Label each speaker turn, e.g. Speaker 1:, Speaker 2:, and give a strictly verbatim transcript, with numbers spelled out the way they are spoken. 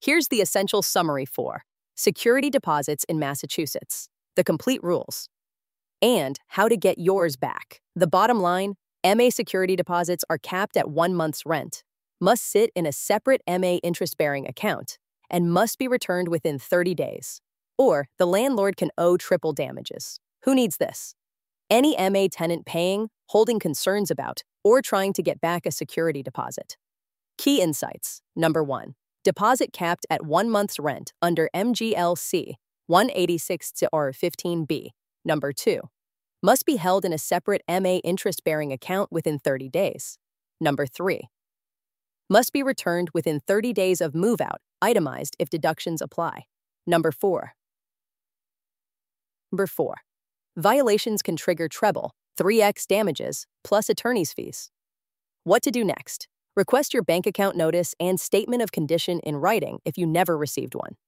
Speaker 1: Here's the essential summary for security deposits in Massachusetts, the complete rules, and how to get yours back. The bottom line, M A security deposits are capped at one month's rent, must sit in a separate M A interest-bearing account, and must be returned within thirty days. Or the landlord can owe triple damages. Who needs this? Any M A tenant paying, holding concerns about, or trying to get back a security deposit. Key insights. Number one, deposit capped at one month's rent under M G L C one eighty-six or fifteen B. Number two, must be held in a separate M A interest-bearing account within thirty days. Number three, must be returned within thirty days of move-out, itemized if deductions apply. Number four. Number four, violations can trigger treble, three X damages, plus attorney's fees. What to do next? Request your bank account notice and statement of condition in writing if you never received one.